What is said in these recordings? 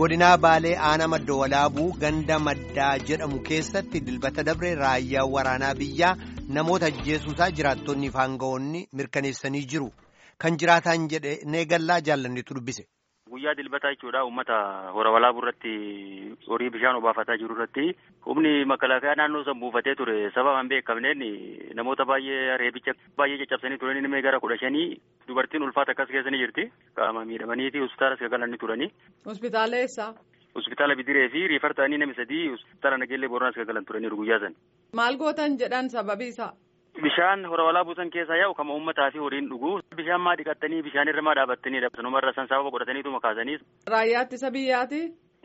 godinaa Baalee aanaa madda walaabuu ganda maddaa jedhamu keessatti dilbata dabre raayyaa waraanaa biyyaa namoota ajjeesuusaa jiraattonni fi aangawoonni mirkaneessanii jiru. Kan jiraataan jedhe neegallaa jaallannetu dubbise. Guyyaa dilbataa jechuudha uummata hora walaabuu irratti horii bishaan obaafataa jiru irratti humni makalaakaa naannoo san buufatee ture sababa hin beekamneen namoota baay'ee reebicha baay'ee caccabsanii turan inni gara 15 dubartiin ulfaata akkas keessa ni jirti qaama miidhamaniiti hospitaala galanii turani. Hospitaala eessa? Hospitaala Bidiree fi riifar ta'anii namni 3 hospitaala Nageellee Booranaas galan turaniiru guyyaa san. Maal gootan jedhan sababii isaa? Bishaan hora walaabuu san keessaa yaa'u kama uummataa fi horiin dhugu bishaan maa dhiqattanii bishaan irra maa dhaabattanii sanumarra san sababa godhataniitu makaasanii. Raayyaa ittisa biyyaati?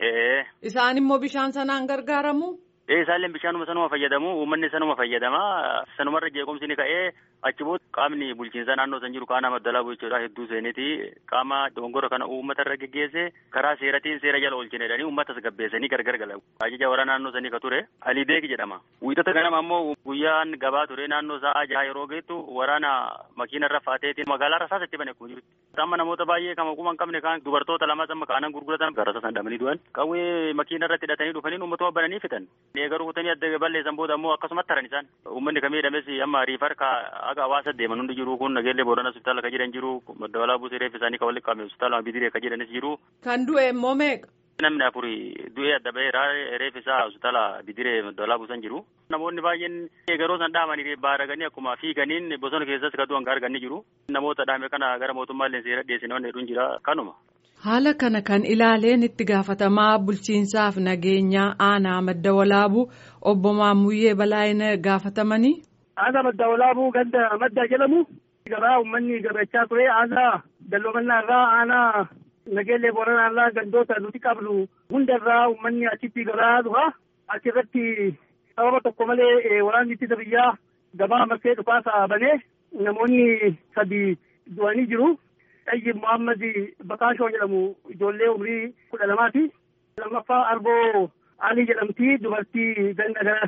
Isaan immoo bishaan sanaan gargaaramu? Isaalleen bishaanuma sanuma fayyadamu uummanni sanuma fayyadama sanumarra jeequmsi ni ka'ee achi booda qaamni bulchiinsa naannoo san jiru qaama madda walaabuu jechuudha hedduu seeniti qaama dogongora kana uummata irra geggeesse karaa seeratiin seera jala oolchineedhanii uummatas gabbeessanii gargar gala. Ajaja waraana naannoo sanii ka ture Alideek jedhama. Wiixata ganama ammoo guyyaan gabaa ture naannoo sa'a 6 yeroo geettu waraana makiina irra faateetiin magaalaa rasaasa itti bane kun jiru. Amma namoota baay'ee kama kuma hin qabne kan dubartoota lama amma kaanan gurguratan rasaasa dhabanii du'an qawwee makiina irratti hidhatanii dhufanii uummatuma bananii fitan. Garuu kutanii adda balleessan booda ammoo akkasumatti taran isaan uummanni kamii dhames amma riifar aga hawaasa deeman hundi jiru kun Nageellee Booranaas hospitaala ka jedhan jiru madda walaabuu reeffi isaanii ka walitti qabame hospitaala Bidiree ka jedhanis jiru. Kan du'e immoo meeqa? Namni afurii du'ee adda bahee reeffi isaa hospitaala Bidiree madda walaabuu san jiru. Namoonni baay'een yeroo san dhaamanii baaraganii akkuma fiiganiin bosona keessas ka du'an arganii jiru. Namoota dhaame kana gara mootummaallee seera dhiyeessinoonni hedduun jira kanuma. Haala kana kan ilaaleen itti gaafatamaa bulchiinsaaf nageenyaa aanaa madda walaabuu obbo Maammuyyee Balaayina gaafatamanii. Aanaa madda walaabuu ganda maddaa jedhamu gabaa uummanni gabachaa ture aanaa dalloomannaa irraa aanaa Nageellee Booranaa irraa gandoota nuti qabnu hundarraa uummanni achitti gabaa dhufa achirratti sababa tokko malee waraanni ittisa biyyaa gabaa marsee dhukaasa banee namoonni 3 du'anii jiru. Tayyib Muhammad Bakaashoo jedhamu ijoollee umrii 12ti. Lammaffaa Arboo Ali jedhamti dubartii ganda gara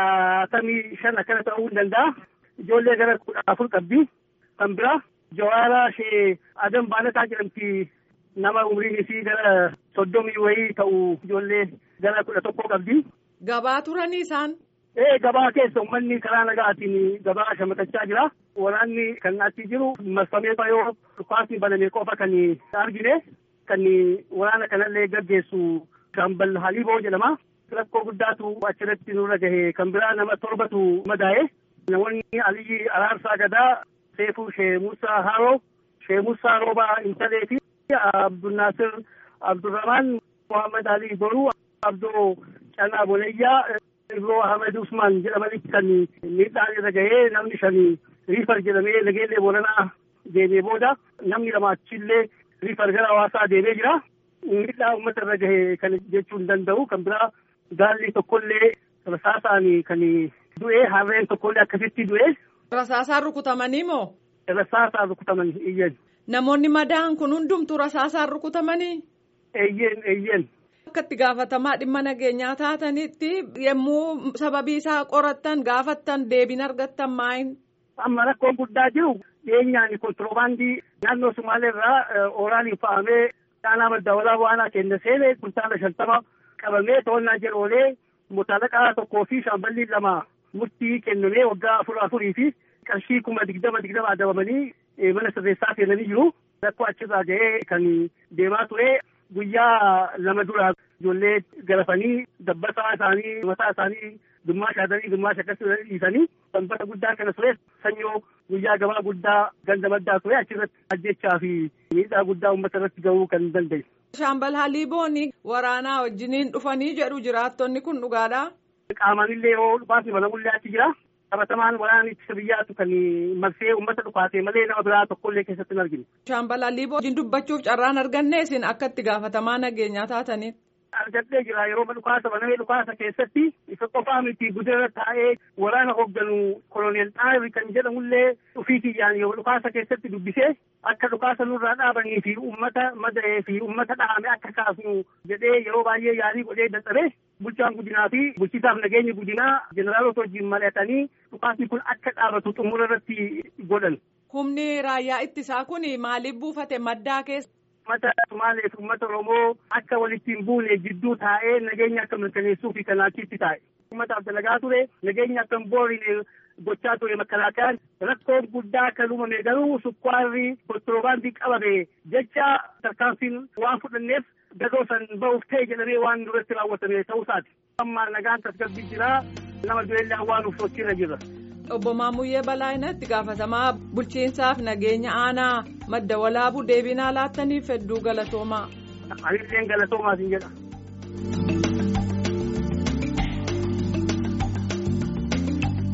65 akkana ta'uu hin danda'a. Ijoollee gara 14 qabdi. Kan biraa Jawaaraa Shee Adam Baalataa jedhamti nama umriin isii gara 30 wayii ta'u ijoollee gara 11 qabdi. Gabaa turanii isaan? Gabaa keessa uummanni karaa nagaatiin gabaa shamatachaa jira. Waraanni kan achi jiru marfamee yoo dhukaasni banamee qofa kan argine kan waraana kanallee gaggeessu Shaambal Haliiboo jedhama. Rakkoo guddaatu achirratti nurra gahe kan biraa nama 7tu madaa'e. Namoonni Aliyyi Araarsaa Gadaa, Seefuu Shee Muusaa Haaroo, Shee Muusaa Roobaa Intalee fi Abdulnaasir Abdurrahmaan, Muhammad Ali Boruu, Abdoo Canaa Boleeyyaa, Ibroo Ahmed Usman jedhamanitti kan miidhaan irra gahee namni 5 riifar jedhamee Nageellee Booranaa deemee booda namni 2 achillee riifar gara hawaasaa deemee jira. Miidhaa uummata irra gahee kan jechuu hin danda'u. Kan biraa gaalli tokkollee rasaasaan kan du'e harreen tokkollee akkasitti du'e. Rasaasaan rukutamanii moo? Rasaasaan rukutamanii iyyen. Namoonni madaan kun hundumtuu rasaasaan rukutamanii? Iyyen. Akka itti gaafatamaa dhimma nageenyaa taatanitti yommuu sababii isaa qorattan gaafattan deebiin argattan maayin? Amma rakkoon guddaa jiru dhiyeenyaan kontiroobaandii naannoo Sumaaleerraa ooraaniin fa'amee aanaa madda walaabuu aanaa keenya seenee kuntaala 50 qabamee to'annaa jala oolee mutaalaqaa 1 fi shaamballii 2 murtii kennamee waggaa 4 fi qarshii 20,000 adabamanii mana sirreessaa seenanii jiru. Rakkoo achirraa ga'ee kan deemaa ture. Guyyaa 2 dura ijoollee garafanii dabbasaa isaanii mataa isaanii gimmaasha haadanii gimmaasha akkasii dhiisanii sanbata guddaa kana ture sanyoo guyyaa gabaa guddaa ganda maddaa ture achirratti ajjechaa fi miidhaa guddaa uummata irratti gahuu kan danda'e. Shaambal Haliiboon waraanaa wajjiniin dhufanii jedhu jiraattonni kun dhugaadhaa? Qaamanillee yoo dhufaasni banamullee achi jira. Qabatamaan waraana ittisa biyyaatu kan marsee uummata dhufaate malee nama biraa tokkollee keessatti hin argine. Shaambal Haliiboo wajjin dubbachuuf carraan arganne isin akka itti gaafatamaa nageenyaa taataniin? Argadhee jira yeroo dhukaasa banamee dhukaasa keessatti isa qofaa miti gudara taa'ee waraana hoogganu koloneel Xaayir kan jedhamullee ofiitiyyaan yeroo dhukaasa keessatti dubbisee akka dhukaasa nurraa dhaabanii fi uummata mada'ee fi uummata dhahame akka kaasnu jedhee yeroo baay'ee yaalii godhee dadhabee bulchaan godinaa fi bulchiisaaf nageenyi godinaa jeneraalota wajjin mari'atanii dhukaasni kun akka dhaabatu xumura irratti godhan. Humni raayyaa ittisaa kun maaliif buufate maddaa keessa? Uummata Somaalee fi uummata Oromoo akka walitti hin buune jidduu taa'ee nageenya akka mirkaneessuu fi kanaachitti taa'e. Uummataaf dalagaa ture nageenya akka hin boorine gochaa ture makalaaqaan rakkoon guddaa kan uumame garuu sukkaarri kontiroobaandii qabame jecha tarkaanfiin waan fudhanneef gadoo san ba'uuf ta'e jedhamee waan duratti raawwatame ta'uu isaati. Amma nagaan tasgabbii jira nama du'eellee awwaaluuf sochiirra jirra. Obbo Maamuyyee Balaayinaa itti gaafatamaa bulchiinsaaf nageenya aanaa madda walaabuu deebii nuu laattaniif hedduu galatoomaa. Anillee galatoomaa siin jedha.